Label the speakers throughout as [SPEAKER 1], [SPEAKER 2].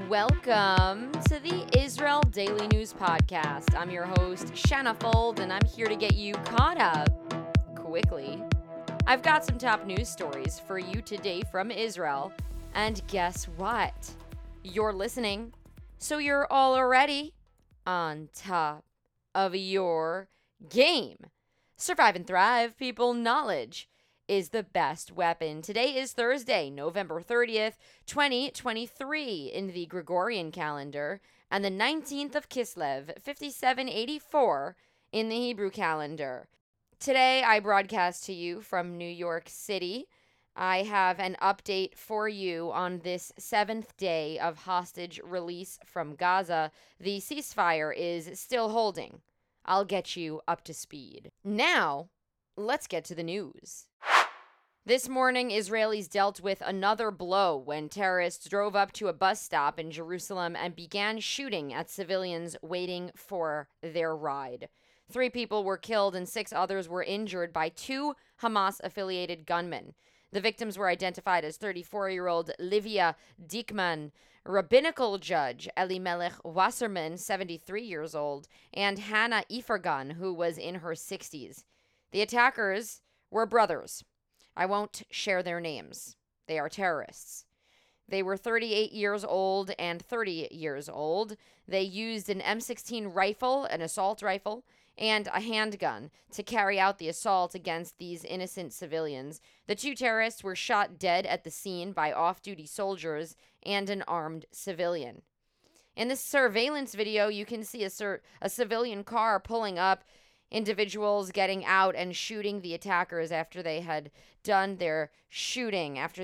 [SPEAKER 1] Welcome to the Israel Daily News Podcast. I'm your host, Shanna Fold, and I'm here to get you caught up quickly. I've got some top news stories for you today from Israel, and guess what? You're listening, so you're all already on top of your game. Survive and thrive, people. Knowledge is the best weapon. Today is Thursday, November 30th, 2023 in the Gregorian calendar, and the 19th of Kislev, 5784 in the Hebrew calendar. Today, I broadcast to you from New York City. I have an update for you on this 7th day of hostage release from Gaza. The ceasefire is still holding. I'll get you up to speed. Now, let's get to the news. This morning, Israelis dealt with another blow when terrorists drove up to a bus stop in Jerusalem and began shooting at civilians waiting for their ride. 3 people were killed and 6 others were injured by 2 Hamas-affiliated gunmen. The victims were identified as 34-year-old Livia Diekman, rabbinical judge Elimelech Wasserman, 73 years old, and Hannah Ifergan, who was in her 60s. The attackers were brothers. I won't share their names. They are terrorists. They were 38 years old and 30 years old. They used an M16 rifle, an assault rifle, and a handgun to carry out the assault against these innocent civilians. The 2 terrorists were shot dead at the scene by off-duty soldiers and an armed civilian. In this surveillance video, you can see a civilian car pulling up, individuals getting out and shooting the attackers after they had done their shooting, So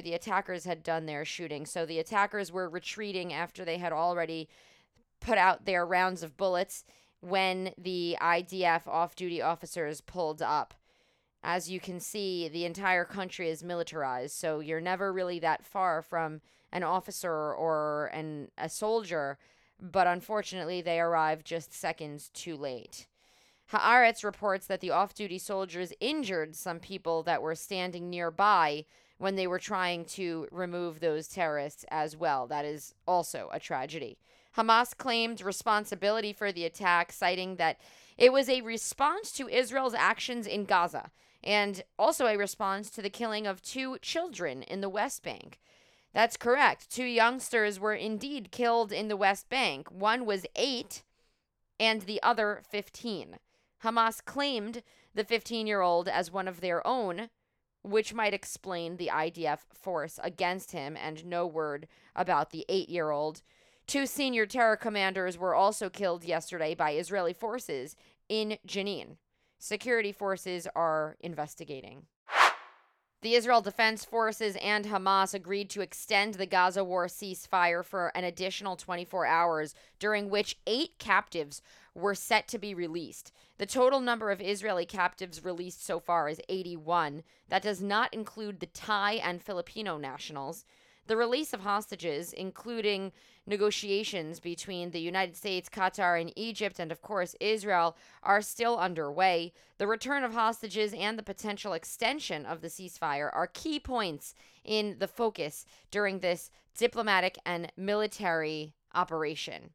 [SPEAKER 1] the attackers were retreating after they had already put out their rounds of bullets when the IDF off-duty officers pulled up. As you can see, the entire country is militarized, so you're never really that far from an officer or a soldier, but unfortunately they arrived just seconds too late. Haaretz reports that the off-duty soldiers injured some people that were standing nearby when they were trying to remove those terrorists as well. That is also a tragedy. Hamas claimed responsibility for the attack, citing that it was a response to Israel's actions in Gaza and also a response to the killing of 2 children in the West Bank. That's correct. 2 youngsters were indeed killed in the West Bank. One was 8 and the other 15. Hamas claimed the 15-year-old as one of their own, which might explain the IDF force against him, and no word about the 8-year-old. 2 senior terror commanders were also killed yesterday by Israeli forces in Jenin. Security forces are investigating. The Israel Defense Forces and Hamas agreed to extend the Gaza war ceasefire for an additional 24 hours, during which 8 captives were set to be released. The total number of Israeli captives released so far is 81. That does not include the Thai and Filipino nationals. The release of hostages, including negotiations between the United States, Qatar, and Egypt, and of course Israel, are still underway. The return of hostages and the potential extension of the ceasefire are key points in the focus during this diplomatic and military operation.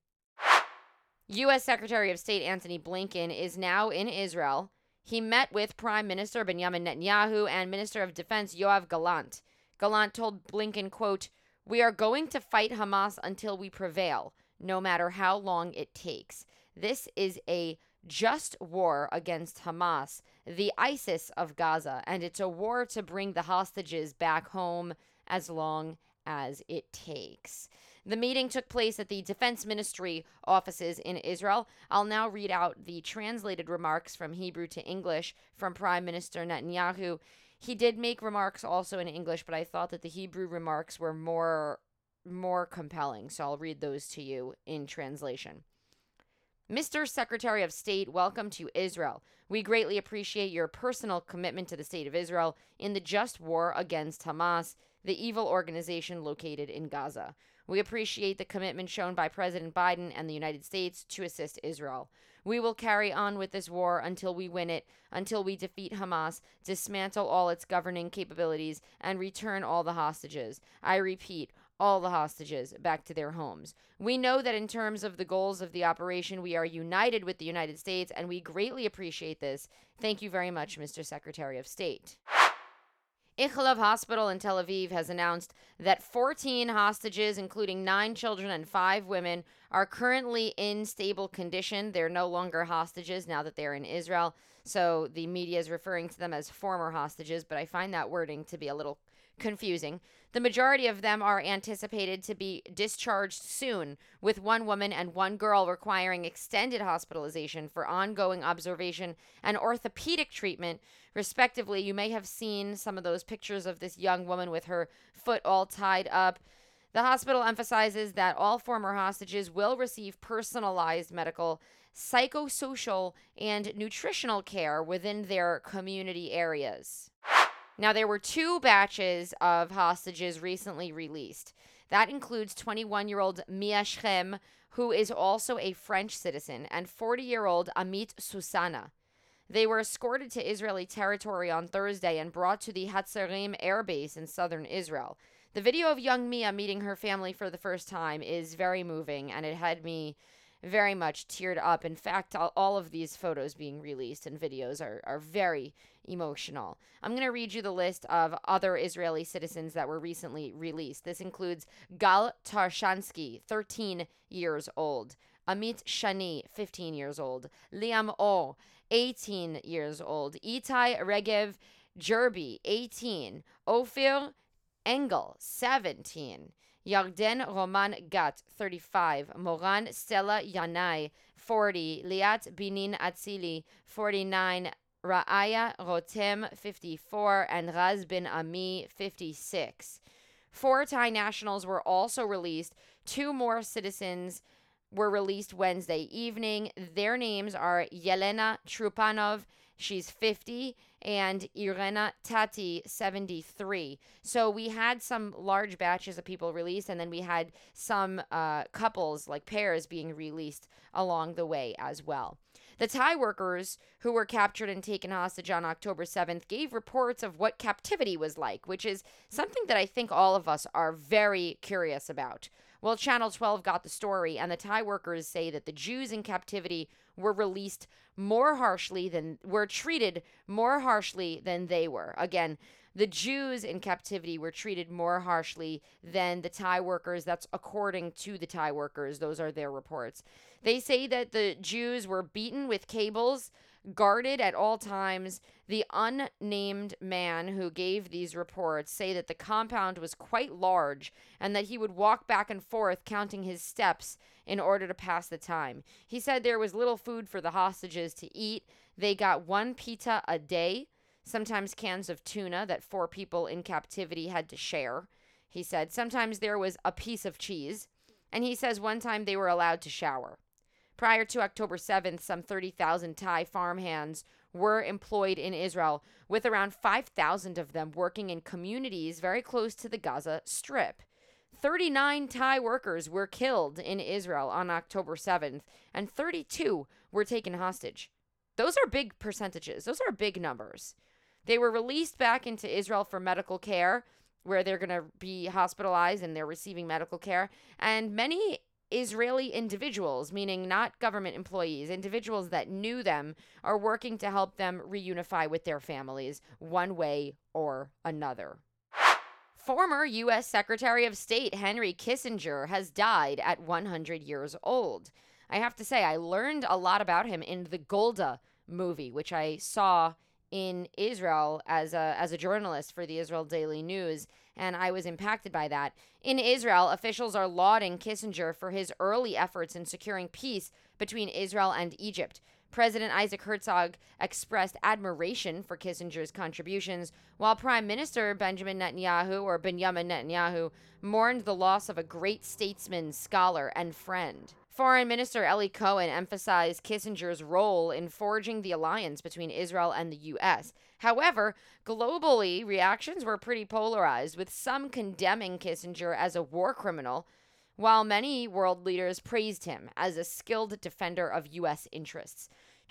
[SPEAKER 1] U.S. Secretary of State Antony Blinken is now in Israel. He met with Prime Minister Benjamin Netanyahu and Minister of Defense Yoav Gallant. Gallant told Blinken, quote, "We are going to fight Hamas until we prevail, no matter how long it takes. This is a just war against Hamas, the ISIS of Gaza, and it's a war to bring the hostages back home as long as it takes." The meeting took place at the Defense Ministry offices in Israel. I'll now read out the translated remarks from Hebrew to English from Prime Minister Netanyahu. He did make remarks also in English, but I thought that the Hebrew remarks were more compelling, so I'll read those to you in translation. Mr. Secretary of State, welcome to Israel. We greatly appreciate your personal commitment to the state of Israel in the just war against Hamas, the evil organization located in Gaza. We appreciate the commitment shown by President Biden and the United States to assist Israel. We will carry on with this war until we win it, until we defeat Hamas, dismantle all its governing capabilities, and return all the hostages. I repeat, all the hostages back to their homes. We know that in terms of the goals of the operation, we are united with the United States, and we greatly appreciate this. Thank you very much, Mr. Secretary of State. Ichilov Hospital in Tel Aviv has announced that 14 hostages, including 9 children and 5 women, are currently in stable condition. They're no longer hostages now that they're in Israel. So the media is referring to them as former hostages, but I find that wording to be a little confusing. The majority of them are anticipated to be discharged soon, with 1 woman and 1 girl requiring extended hospitalization for ongoing observation and orthopedic treatment, respectively. You may have seen some of those pictures of this young woman with her foot all tied up. The hospital emphasizes that all former hostages will receive personalized medical, psychosocial, and nutritional care within their community areas. Now, there were 2 batches of hostages recently released. That includes 21-year-old Mia Shem, who is also a French citizen, and 40-year-old Amit Susana. They were escorted to Israeli territory on Thursday and brought to the Hatzerim air base in southern Israel. The video of young Mia meeting her family for the first time is very moving, and it had me very much teared up. In fact, all of these photos being released and videos are very emotional. I'm going to read you the list of other Israeli citizens that were recently released. This includes Gal Tarshansky, 13 years old. Amit Shani, 15 years old. Liam O, 18 years old. Itai Regev Jerby, 18. Ophir Engel, 17. Yarden Roman Gat, 35. Moran Stella Yanai, 40. Liat Binin Atzili, 49. Ra'aya Rotem, 54. And Raz bin Ami, 56. 4 Thai nationals were also released. 2 more citizens were released Wednesday evening. Their names are Yelena Trupanov, she's 50, and Irena Tati, 73. So we had some large batches of people released, and then we had some couples, like pairs, being released along the way as well. The Thai workers who were captured and taken hostage on October 7th gave reports of what captivity was like, which is something that I think all of us are very curious about. Well, Channel 12 got the story, and the Thai workers say that the Jews in captivity were treated more harshly than they were. Again, the Jews in captivity were treated more harshly than the Thai workers. That's according to the Thai workers. Those are their reports. They say that the Jews were beaten with cables, guarded at all times. The unnamed man who gave these reports say that the compound was quite large and that he would walk back and forth counting his steps in order to pass the time. He said there was little food for the hostages to eat. They got 1 pita a day, sometimes cans of tuna that 4 people in captivity had to share. He said sometimes there was a piece of cheese, and he says one time they were allowed to shower. Prior to October 7th, some 30,000 Thai farmhands were employed in Israel, with around 5,000 of them working in communities very close to the Gaza Strip. 39 Thai workers were killed in Israel on October 7th, and 32 were taken hostage. Those are big percentages. Those are big numbers. They were released back into Israel for medical care, where they're going to be hospitalized and they're receiving medical care. And many Israeli individuals, meaning not government employees, individuals that knew them, are working to help them reunify with their families one way or another. Former U.S. Secretary of State Henry Kissinger has died at 100 years old. I have to say, I learned a lot about him in the Golda movie, which I saw in Israel as a journalist for the Israel Daily News, and I was impacted by that. In Israel, officials are lauding Kissinger for his early efforts in securing peace between Israel and Egypt. President Isaac Herzog expressed admiration for Kissinger's contributions, while Prime Minister Benjamin Netanyahu mourned the loss of a great statesman, scholar, and friend. Foreign Minister Eli Cohen emphasized Kissinger's role in forging the alliance between Israel and the U.S. However, globally, reactions were pretty polarized, with some condemning Kissinger as a war criminal, while many world leaders praised him as a skilled defender of U.S. interests.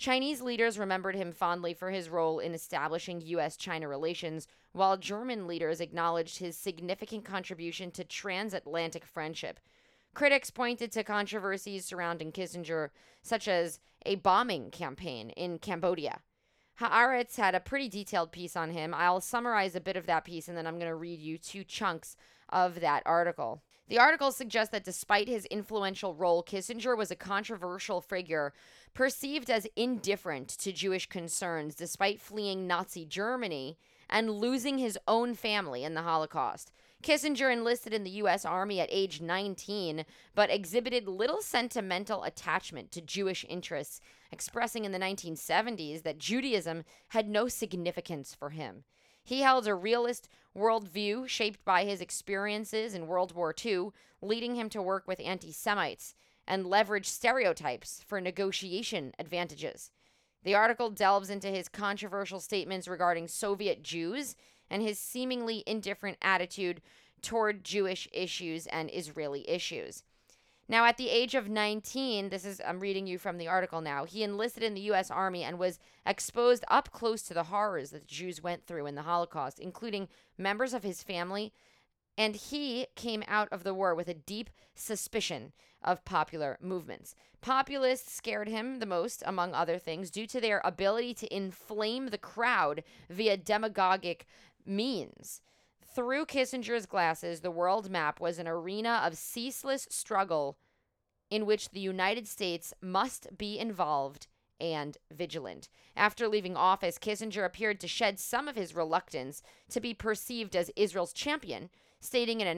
[SPEAKER 1] Chinese leaders remembered him fondly for his role in establishing U.S.-China relations, while German leaders acknowledged his significant contribution to transatlantic friendship. Critics pointed to controversies surrounding Kissinger, such as a bombing campaign in Cambodia. Haaretz had a pretty detailed piece on him. I'll summarize a bit of that piece, and then I'm going to read you 2 chunks of that article. The article suggests that despite his influential role, Kissinger was a controversial figure perceived as indifferent to Jewish concerns despite fleeing Nazi Germany and losing his own family in the Holocaust. Kissinger enlisted in the U.S. Army at age 19, but exhibited little sentimental attachment to Jewish interests, expressing in the 1970s that Judaism had no significance for him. He held a realist worldview shaped by his experiences in World War II, leading him to work with anti-Semites and leverage stereotypes for negotiation advantages. The article delves into his controversial statements regarding Soviet Jews and his seemingly indifferent attitude toward Jewish issues and Israeli issues. Now, at the age of 19, I'm reading you from the article now, he enlisted in the U.S. Army and was exposed up close to the horrors that the Jews went through in the Holocaust, including members of his family, and he came out of the war with a deep suspicion of popular movements. Populists scared him the most, among other things, due to their ability to inflame the crowd via demagogic means. Through Kissinger's glasses, the world map was an arena of ceaseless struggle in which the United States must be involved and vigilant. After leaving office, Kissinger appeared to shed some of his reluctance to be perceived as Israel's champion, stating in a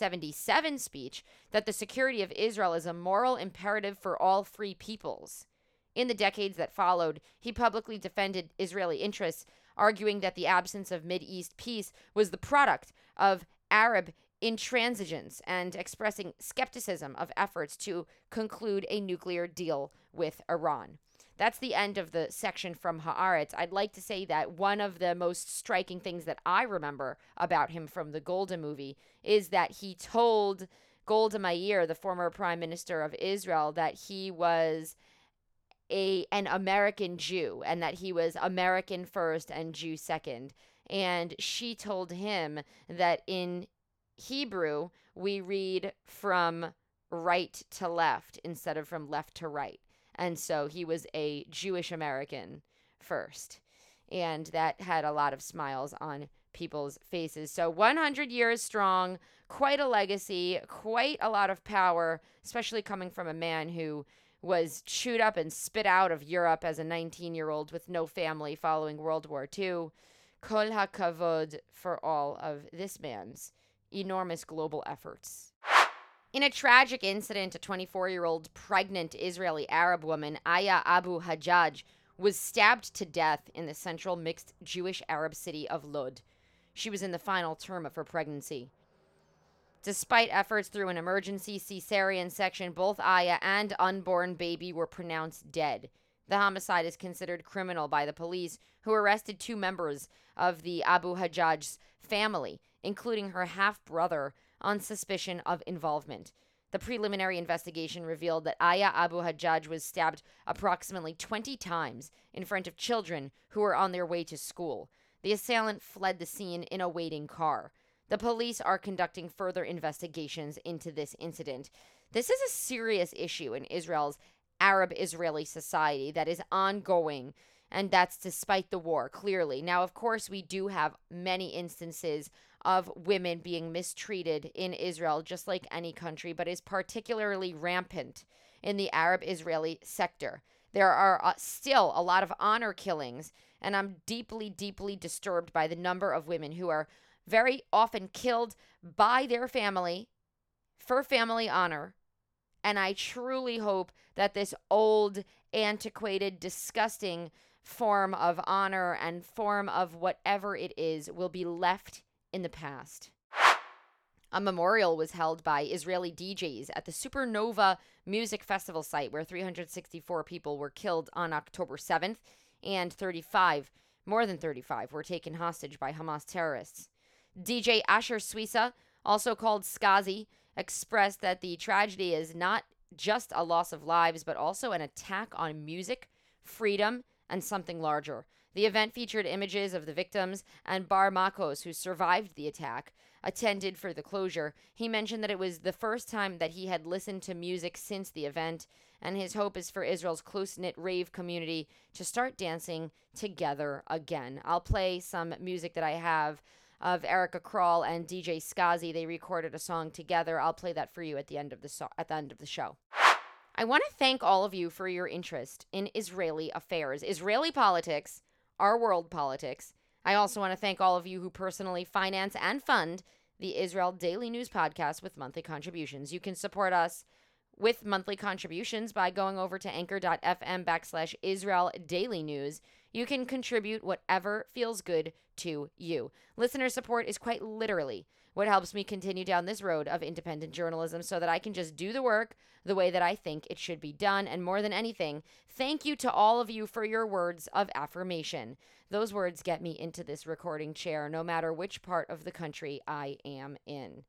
[SPEAKER 1] 1977 speech that the security of Israel is a moral imperative for all free peoples. In the decades that followed, he publicly defended Israeli interests, arguing that the absence of Mideast peace was the product of Arab intransigence and expressing skepticism of efforts to conclude a nuclear deal with Iran. That's the end of the section from Haaretz. I'd like to say that one of the most striking things that I remember about him from the Golda movie is that he told Golda Meir, the former prime minister of Israel, that he was an American Jew and that he was American first and Jew second. And she told him that in Hebrew, we read from right to left instead of from left to right. And so he was a Jewish American first. And that had a lot of smiles on people's faces. So 100 years strong, quite a legacy, quite a lot of power, especially coming from a man who was chewed up and spit out of Europe as a 19-year-old with no family following World War II. Kol hakavod for all of this man's enormous global efforts. In a tragic incident, a 24-year-old pregnant Israeli Arab woman, Aya Abu Hajjaj, was stabbed to death in the central mixed Jewish Arab city of Lod. She was in the final term of her pregnancy. Despite efforts through an emergency cesarean section, both Aya and unborn baby were pronounced dead. The homicide is considered criminal by the police, who arrested 2 members of the Abu Hajjaj's family, including her half-brother, on suspicion of involvement. The preliminary investigation revealed that Aya Abu Hajjaj was stabbed approximately 20 times in front of children who were on their way to school. The assailant fled the scene in a waiting car. The police are conducting further investigations into this incident. This is a serious issue in Israel's Arab-Israeli society that is ongoing, and that's despite the war, clearly. Now, of course, we do have many instances of women being mistreated in Israel, just like any country, but is particularly rampant in the Arab-Israeli sector. There are still a lot of honor killings, and I'm deeply, deeply disturbed by the number of women who are very often killed by their family for family honor. And I truly hope that this old, antiquated, disgusting form of honor and form of whatever it is will be left in the past. A memorial was held by Israeli DJs at the Supernova Music Festival site, where 364 people were killed on October 7th, and more than 35, were taken hostage by Hamas terrorists. DJ Asher Suisa, also called Skazi, expressed that the tragedy is not just a loss of lives, but also an attack on music freedom, and something larger. The event featured images of the victims, and Bar Makos, who survived the attack, attended for the closure. He mentioned that it was the first time that he had listened to music since the event, and his hope is for Israel's close-knit rave community to start dancing together again. I'll play some music that I have of Erica Krall and DJ Skazi. They recorded a song together. I'll play that for you at the end of the show. I want to thank all of you for your interest in Israeli affairs, Israeli politics, our world politics. I also want to thank all of you who personally finance and fund the Israel Daily News Podcast with monthly contributions. You can support us with monthly contributions by going over to anchor.fm/Israel Daily News. You can contribute whatever feels good to you. Listener support is quite literally what helps me continue down this road of independent journalism so that I can just do the work the way that I think it should be done. And more than anything, thank you to all of you for your words of affirmation. Those words get me into this recording chair no matter which part of the country I am in.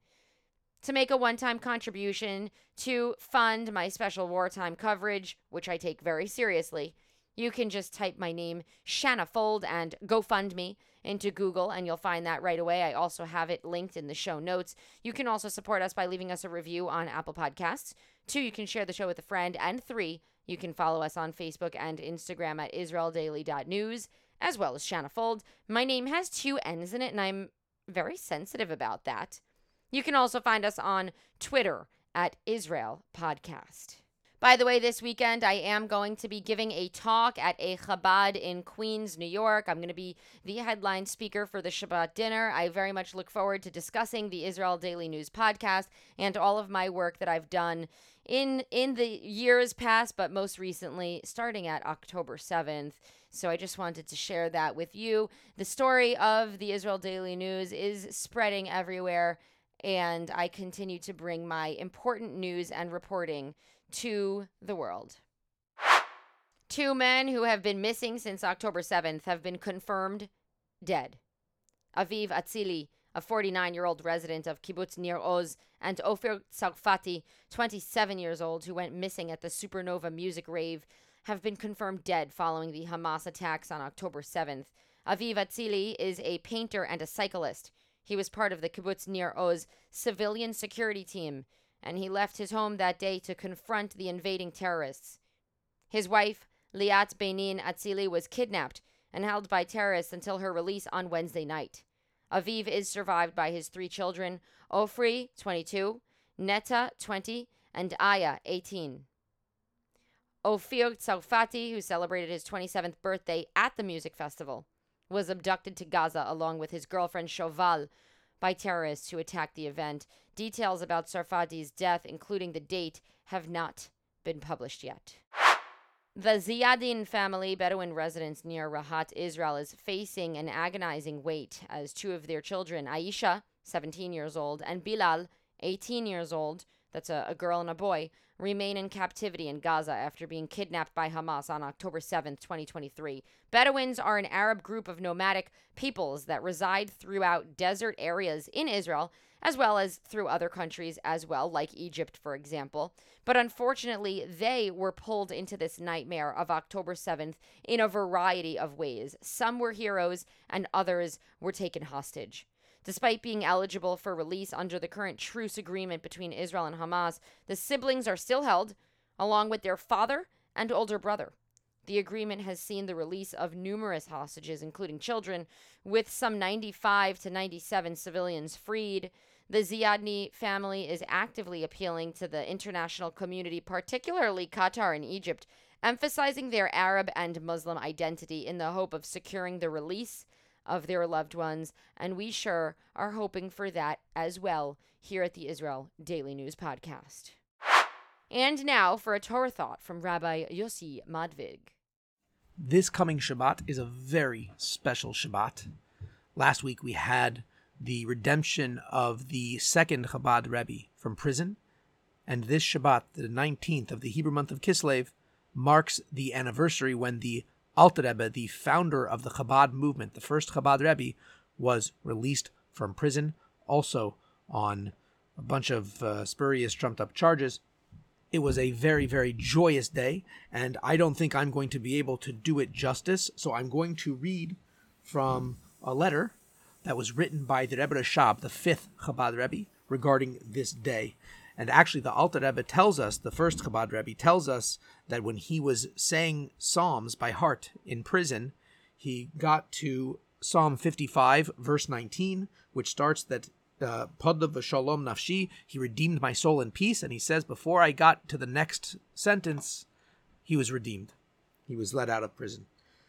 [SPEAKER 1] To make a one-time contribution to fund my special wartime coverage, which I take very seriously, you can just type my name, Shanna Fold, and GoFundMe into Google, and you'll find that right away. I also have it linked in the show notes. You can also support us by leaving us a review on Apple Podcasts. 2, you can share the show with a friend. And 3, you can follow us on Facebook and Instagram at israeldaily.news, as well as Shanna Fold. My name has 2 N's in it, and I'm very sensitive about that. You can also find us on Twitter at Israel Podcast. By the way, this weekend, I am going to be giving a talk at a Chabad in Queens, New York. I'm going to be the headline speaker for the Shabbat dinner. I very much look forward to discussing the Israel Daily News Podcast and all of my work that I've done in the years past, but most recently, starting at October 7th. So I just wanted to share that with you. The story of the Israel Daily News is spreading everywhere, and I continue to bring my important news and reporting to the world. 2 men who have been missing since October 7th have been confirmed dead. Aviv Atzili, a 49-year-old resident of Kibbutz Nir Oz, and Ofer Tsarfati, 27 years old, who went missing at the Supernova music rave, have been confirmed dead following the Hamas attacks on October 7th. Aviv Atzili is a painter and a cyclist. He was part of the Kibbutz Nir Oz civilian security team, and he left his home that day to confront the invading terrorists. His wife, Liat Benin Atzili, was kidnapped and held by terrorists until her release on Wednesday night. Aviv is survived by his 3 children, Ofri, 22, Netta, 20, and Aya, 18. Ofir Tsarfati, who celebrated his 27th birthday at the music festival, was abducted to Gaza along with his girlfriend Shoval by terrorists who attacked the event. Details about Tsarfati's death, including the date, have not been published yet. The Ziadin family, Bedouin residents near Rahat, Israel, is facing an agonizing wait as 2 of their children, Aisha, 17 years old, and Bilal, 18 years old, that's a girl and a boy, remain in captivity in Gaza after being kidnapped by Hamas on October 7th, 2023. Bedouins are an Arab group of nomadic peoples that reside throughout desert areas in Israel, as well as through other countries as well, like Egypt, for example. But unfortunately, they were pulled into this nightmare of October 7th in a variety of ways. Some were heroes, and others were taken hostage. Despite being eligible for release under the current truce agreement between Israel and Hamas, the siblings are still held, along with their father and older brother. The agreement has seen the release of numerous hostages, including children, with some 95 to 97 civilians freed. The Ziadni family is actively appealing to the international community, particularly Qatar and Egypt, emphasizing their Arab and Muslim identity in the hope of securing the release of their loved ones, and we sure are hoping for that as well here at the Israel Daily News Podcast. And now for a Torah thought from Rabbi Yossi Madvig.
[SPEAKER 2] This coming Shabbat is a very special Shabbat. Last week we had the redemption of the second Chabad Rebbe from prison, and this Shabbat, the 19th of the Hebrew month of Kislev, marks the anniversary when the Alter Rebbe, the founder of the Chabad movement, the first Chabad Rebbe, was released from prison, also on a bunch of spurious, trumped-up charges. It was a very, very joyous day, and I don't think I'm going to be able to do it justice, so I'm going to read from a letter that was written by the Rebbe Rashab, the fifth Chabad Rebbe, regarding this day. And actually, the Alter Rebbe tells us, the first Chabad Rebbe tells us that when he was saying Psalms by heart in prison, he got to Psalm 55, verse 19, which starts that Podlav v'shalom nafshi, he redeemed my soul in peace. And he says, before I got to the next sentence, he was redeemed. He was let out of prison.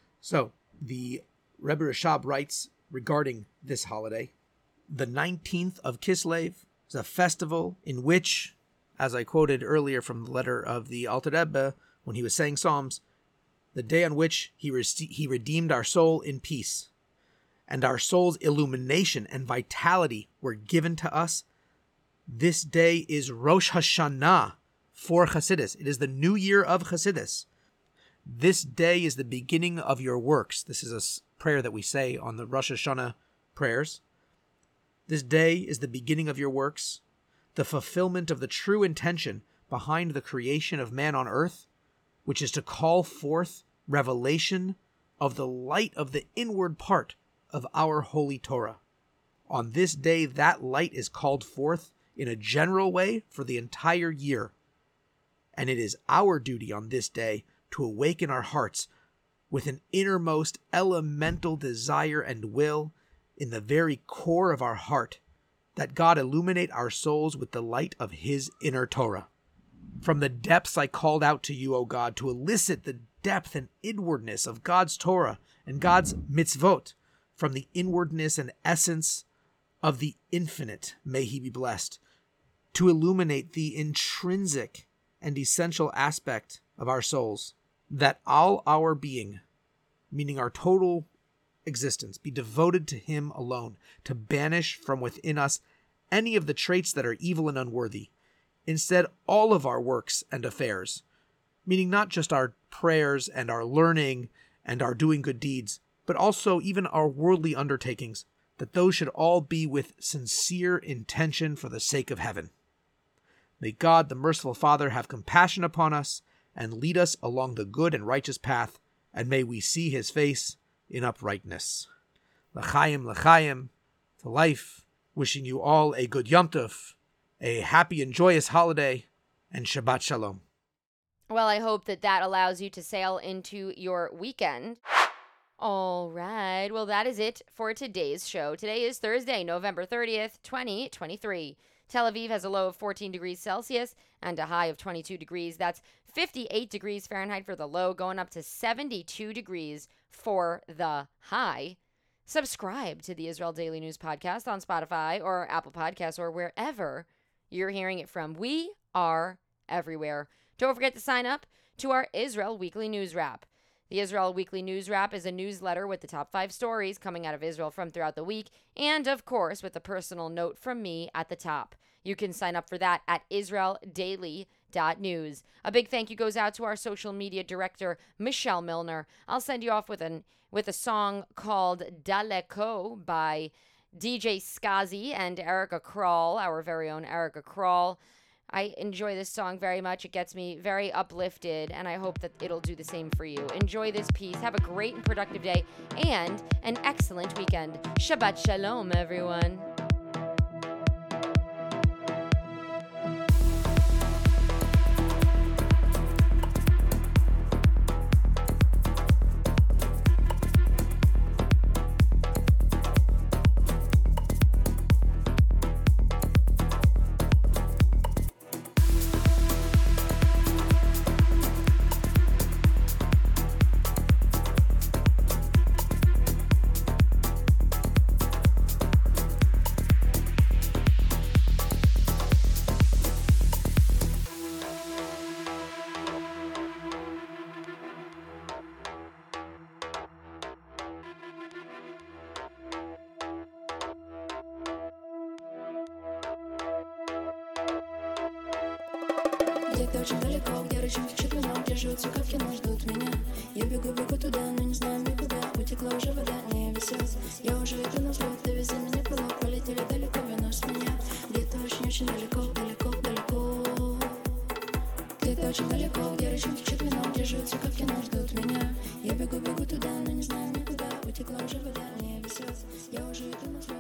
[SPEAKER 2] So the Rebbe Rashab writes regarding this holiday, the 19th of Kislev is a festival in which, as I quoted earlier from the letter of the Alter Rebbe, when he was saying Psalms, the day on which he redeemed our soul in peace, and our soul's illumination and vitality were given to us. This day is Rosh Hashanah for Chassidus. It is the new year of Chassidus. This day is the beginning of your works. This is a prayer that we say on the Rosh Hashanah prayers. This day is the beginning of your works, the fulfillment of the true intention behind the creation of man on earth, which is to call forth revelation of the light of the inward part of our holy Torah. On this day, that light is called forth in a general way for the entire year. And it is our duty on this day to awaken our hearts with an innermost elemental desire and will in the very core of our heart, that God illuminate our souls with the light of His inner Torah. From the depths I called out to you, O God, to elicit the depth and inwardness of God's Torah and God's mitzvot. From the inwardness and essence of the infinite, may He be blessed, to illuminate the intrinsic and essential aspect of our souls, that all our being, meaning our total existence, be devoted to Him alone, to banish from within us any of the traits that are evil and unworthy. Instead, all of our works and affairs, meaning not just our prayers and our learning and our doing good deeds, but also even our worldly undertakings, that those should all be with sincere intention for the sake of heaven. May God, the merciful Father, have compassion upon us and lead us along the good and righteous path, and may we see His face in uprightness. L'chaim, l'chaim, to life, wishing you all a good Yom Tov, a happy and joyous holiday, and Shabbat Shalom.
[SPEAKER 1] Well, I hope that allows you to sail into your weekend. All right. Well, that is it for today's show. Today is Thursday, November 30th, 2023. Tel Aviv has a low of 14 degrees Celsius and a high of 22 degrees. That's 58 degrees Fahrenheit for the low, going up to 72 degrees for the high. Subscribe to the Israel Daily News Podcast on Spotify or Apple Podcasts or wherever you're hearing it from. We are everywhere. Don't forget to sign up to our Israel Weekly News Wrap. The Israel Weekly News Wrap is a newsletter with the top 5 stories coming out of Israel from throughout the week, and of course with a personal note from me at the top. You can sign up for that at israeldaily.news. A big thank you goes out to our social media director, Michelle Milner. I'll send you off with a song called Daleko by DJ Skazi and Erica Krall, our very own Erica Krall. I enjoy this song very much. It gets me very uplifted, and I hope that it'll do the same for you. Enjoy this piece. Have a great and productive day and an excellent weekend. Shabbat Shalom, everyone.
[SPEAKER 3] Где-то очень далеко, где рычим течет вино, где живут все как в кино, ждут меня. Я бегу туда, но не знаю никуда. Утекла уже вода, не висит. Я уже иду на взлет, довези меня пылок. Полетели далеко, вино с меня. Где-то очень-очень далеко, далеко, далеко. очень далеко, где рычит течет вино, где живут все как кино, ждут меня. Я бегу туда, но не знаю никуда. Утекла уже вода, не висит. Я уже иду на взлет.